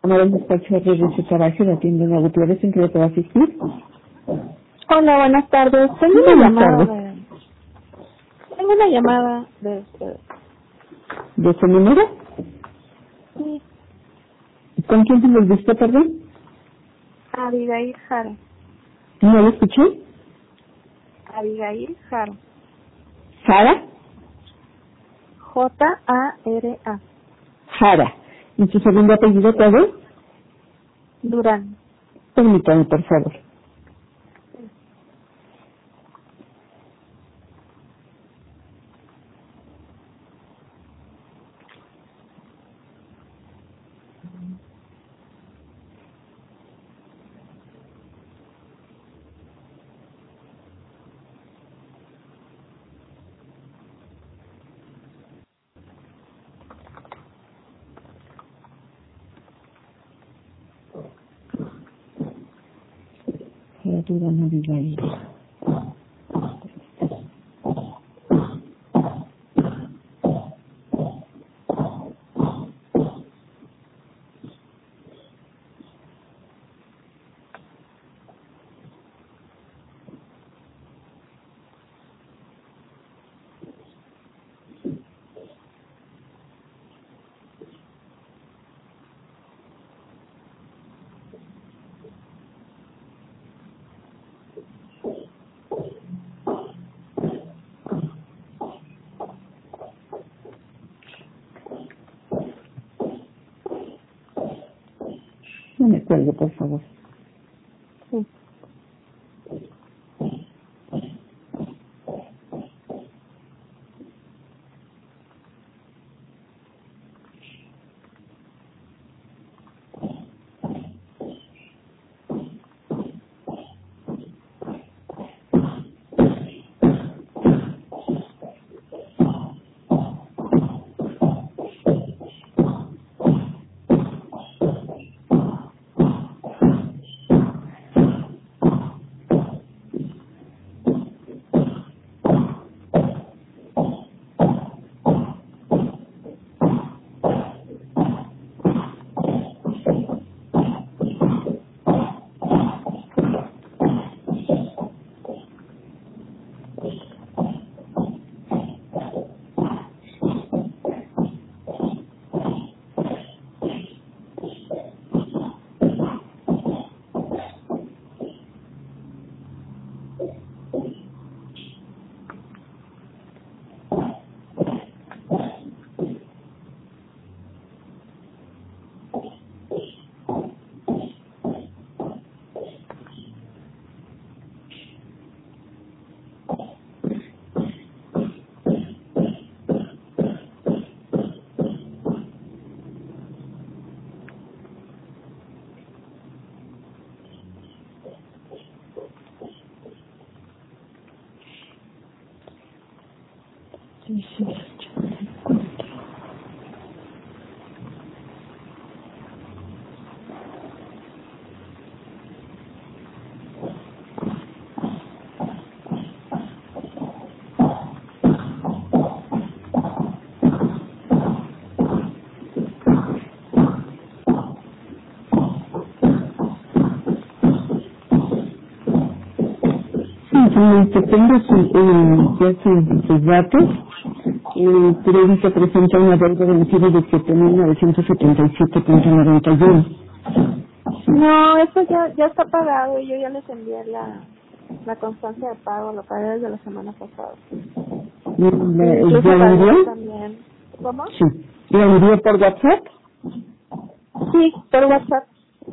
Amar el despacho de RC Trabajo, la tienda de Gutiérrez, ¿en que le puedo asistir? Hola, buenas tardes. Buenas tardes. Tengo una llamada de ustedes. ¿De su número? Sí, ¿Con quién tengo el gusto, perdón? Abigail Jara. ¿No lo escuché? Abigail Jara. ¿Jara? Jara. Jara. ¿Y su segundo apellido cuál es? Durán. Permítame, por favor. Jara Durán Abigail. No me cuelgue, por favor. Sí. Tengo sus datos. El crédito presenta una deuda vencida de 7.977.91. No, eso ya está pagado y yo ya les envié la constancia de pago. Lo pagué desde la semana pasada. Incluso ¿Ya lo pagué envió? también. ¿Cómo? Sí. ¿Lo envió por WhatsApp? Sí, por WhatsApp.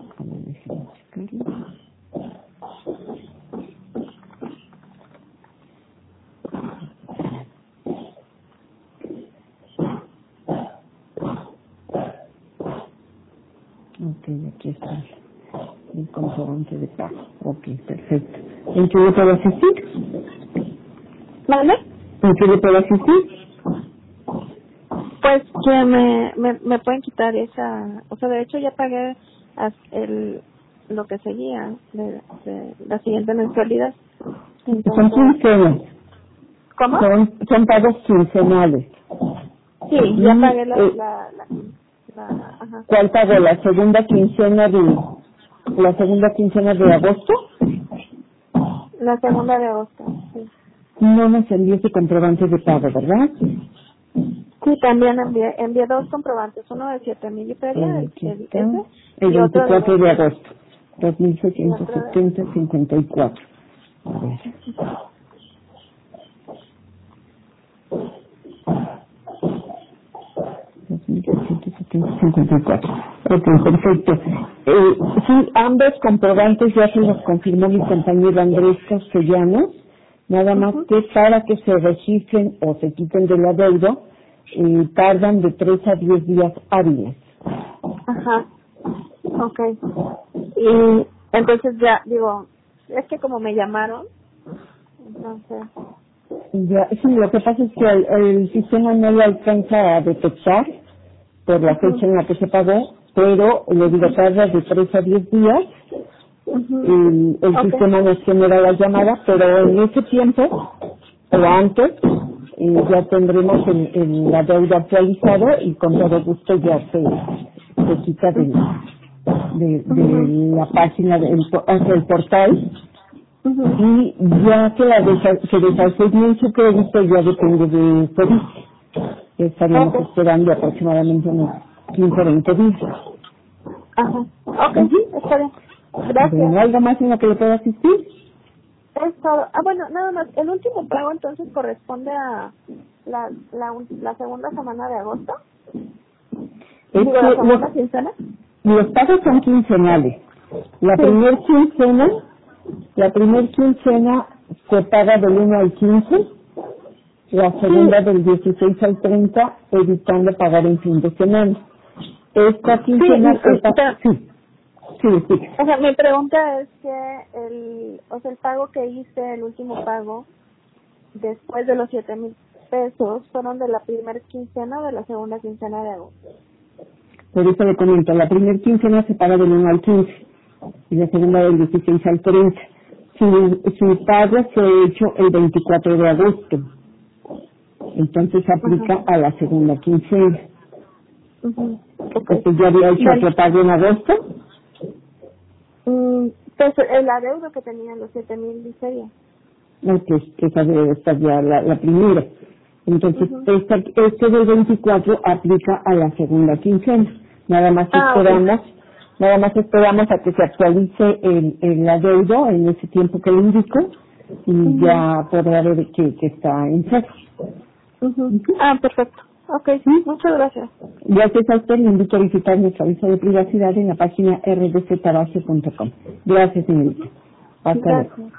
Ok, aquí está el comprobante de pago. Ok, perfecto. ¿En qué le puedo asistir? ¿Vale? ¿En qué le puedo asistir? Pues que me pueden quitar esa, o sea, de hecho ya pagué lo que seguía de la siguiente mensualidad. Son Entonces, quincenas. ¿cómo? Son pagos quincenales. Sí, ya Y pagué la Ajá. ¿Cuál pagó? ¿La segunda quincena de agosto? La segunda de agosto, sí. No nos envió ese comprobante de pago, ¿verdad? Sí, también envié dos comprobantes, uno de 7,000 y feria, Aquí ese, está. y El otro 24 de agosto. y otro de 2.670.54. A ver. Ok, perfecto. Sí, ambos comprobantes ya se los confirmó mi compañero Andrés Castellanos, nada más que para que se registren o se quiten de la deuda, tardan de 3 a 10 días hábiles. Ajá, okay. Y entonces ya, digo, es que como me llamaron, entonces... Ya, sí, lo que pasa es que el sistema no lo alcanza a detectar por la fecha en la que se pagó, pero le digo, tarda de 3 a 10 días. El sistema nos genera la llamada, pero en ese tiempo, o antes, ya tendremos la deuda actualizada y con todo gusto ya se quita de la página, hacia el portal. Y ya que se deshace su crédito, ya depende de COVID. Estaríamos esperando aproximadamente unos 15 o 20 días. Ajá, está bien. Gracias. Bueno, ¿algo más en lo que le pueda asistir? Es todo. Bueno, nada más. El último pago entonces corresponde a la segunda semana de agosto. Digo, la segunda quincena. Los pagos son quincenales. La primer quincena se paga del 1 al 15, la segunda del 16 al 30, evitando pagar en fin de semana. Esta quincena Sí. O sea, mi pregunta es que el pago que hice, el último pago, después de los 7,000 pesos, fueron de la primera quincena o de la segunda quincena de agosto. Por eso le comento, la primera quincena se paga del 1 al 15 y la segunda del 16 al 30. Su pago fue hecho el 24 de agosto, entonces se aplica a la segunda quincena. Entonces, ¿ya había hecho otro pago en agosto? Pues el adeudo que tenían los 7,000 dice Esa debe estar ya la primera. Entonces, este del 24 aplica a la segunda quincena. Nada más esperamos a que se actualice el adeudo en ese tiempo que le indico y ya podrá ver que está en cero. Perfecto. Muchas gracias. Gracias a usted, le invito a visitar nuestro aviso de privacidad en la página rdctaracio.com. Gracias, señorita. Hasta luego.